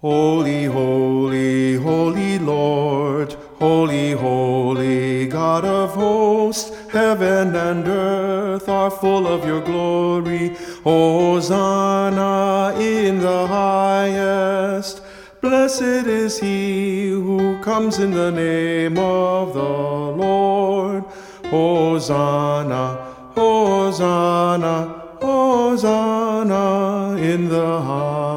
Holy, holy, holy Lord, holy, holy God of hosts, heaven and earth are full of your glory. Hosanna in the highest. Blessed is he who comes in the name of the Lord. Hosanna, Hosanna, Hosanna in the highest.